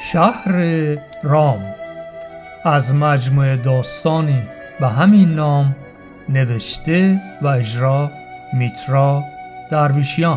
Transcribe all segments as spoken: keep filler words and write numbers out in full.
شهر رام از مجموعه داستانی به همین نام نوشته و اجرا میترا درویشیان.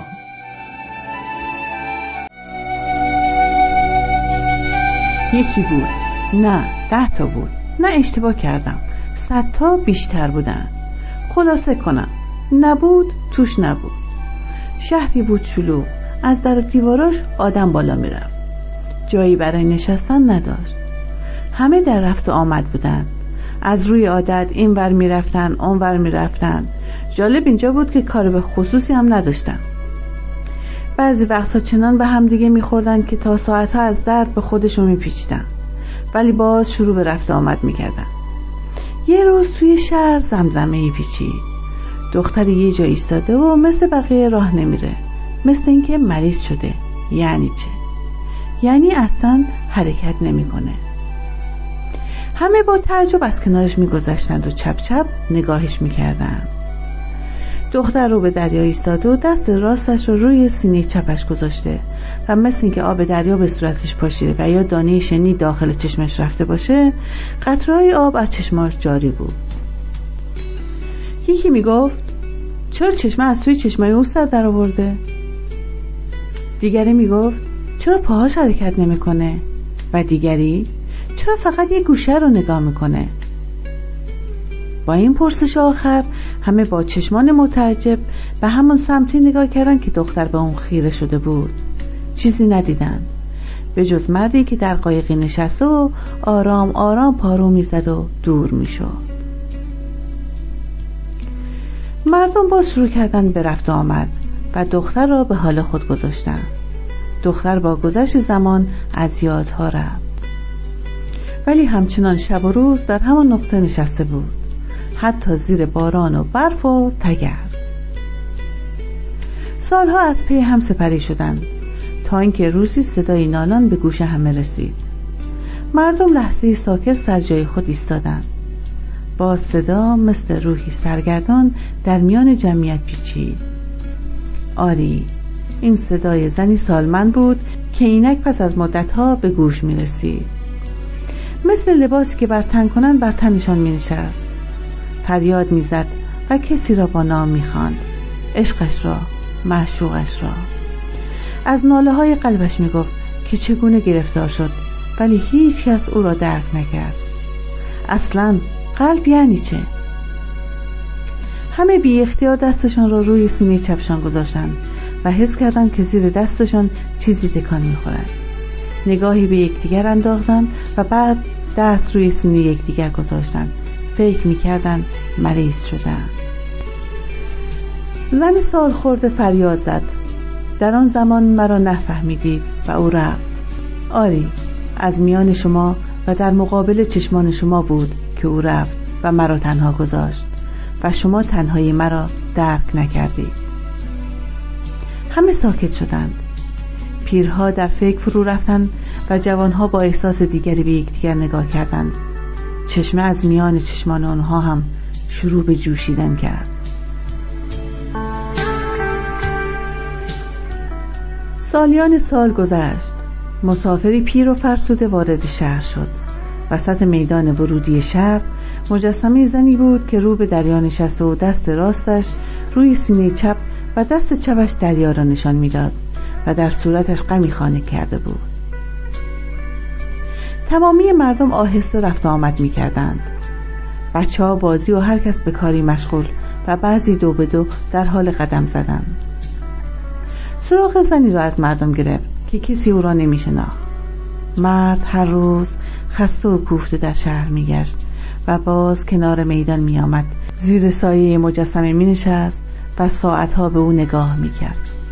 یکی بود، نه ده تا بود، نه اشتباه کردم، صد تا بیشتر بودن. خلاصه کنم، نبود توش نبود. شهری بود شلوغ، از در و دیواراش آدم بالا میرفت، جایی برای نشستن نداشت. همه در رفت و آمد بودن، از روی عادت این ور میرفتن اون ور میرفتن. جالب اینجا بود که کار به خصوصی هم نداشتن. بعضی وقتها چنان به هم دیگه میخوردن که تا ساعتها از درد به خودشون میپیچیدن، ولی باز شروع به رفت و آمد میکردن. یه روز توی شهر زمزمه ای پیچید. دختری یه جا ایستاده و مثل بقیه راه نمیره، مثل اینکه مریض شده. یعنی چه؟ یعنی اصلا حرکت نمیکنه. همه با تعجب از کنارش میگذشتند و چپ چپ نگاهش میکردند. دختر رو به دریا ایستاده و دست راستش رو روی سینه چپش گذاشته و مثل اینکه آب دریا به صورتش پاشیده و یا دانه شنی داخل چشمش رفته باشه، قطره‌های آب از چشماش جاری بود. یکی میگفت چرا چشمه از توی چشمای او سر در آورده؟ دیگری میگفت چرا پاهاش حرکت نمیکنه؟ و دیگری چرا فقط یه گوشه رو نگاه میکنه؟ با این پرسش آخر همه با چشمان متعجب به همون سمتی نگاه کردن که دختر به اون خیره شده بود. چیزی ندیدن به جز مردی که در قایقی نشسته و آرام آرام پارو میزد و دور میشد. مردم باز شروع کردن به رفت و آمد و دختر را به حال خود گذاشتن. دختر با گذشت زمان از یادها رفت، ولی همچنان شب و روز در همان نقطه نشسته بود، حتی زیر باران و برف و تگرد. سالها از پی هم سپری شدند تا اینکه روزی صدای نالان به گوش همه رسید. مردم لحظه ساکت سر جای خود ایستادند. با صدا مثل روحی سرگردان در میان جمعیت پیچید. آری، این صدای زنی سالمند بود که اینک پس از مدتها به گوش می رسید. مثل لباسی که بر تن کنن بر تنشان می نشست. فریاد می زد و کسی را با نام می خواند، عشقش را، معشوقش را. از ناله های قلبش می گفت که چگونه گرفتار شد ولی هیچ کس او را درک نکرد. اصلاً قلب یعنی چه؟ همه بی اختیار دستشان را روی سینه چپشان گذاشتند و حس کردند که زیر دستشان چیزی تکان می‌خورد. نگاهی به یکدیگر انداختند و بعد دست روی سینه یکدیگر گذاشتند. فکر می‌کردند مریض شدند. زن سال خورده فریاد زد، در آن زمان مرا نفهمیدید و او رفت. آری، از میان شما و در مقابل چشمان شما بود که او رفت و مرا تنها گذاشت و شما تنهایی مرا درک نکردید. همه ساکت شدند. پیرها در فکر فرو رفتند و جوانها با احساس دیگری به یکدیگر نگاه کردند. چشمه از میان چشمان آنها هم شروع به جوشیدن کرد. سالیان سال گذشت. مسافری پیر و فرسوده وارد شهر شد. وسط میدان ورودی شهر مجسمه زنی بود که رو به دریا نشسته و دست راستش روی سینه چپ و دست چپش دریا را نشان میداد و در صورتش غمی خانه کرده بود. تمامی مردم آهسته رفت و آمد می کردند. بچه ها بازی و هر کس به کاری مشغول و بعضی دو به دو در حال قدم زدن. سراغ زنی را از مردم گرفت که کسی او را نمی شناخت. مرد هر روز خسته و کوفته در شهر می گشت و باز کنار میدان می آمد، زیر سایه مجسمه می نشست و ساعتها به او نگاه می کرد.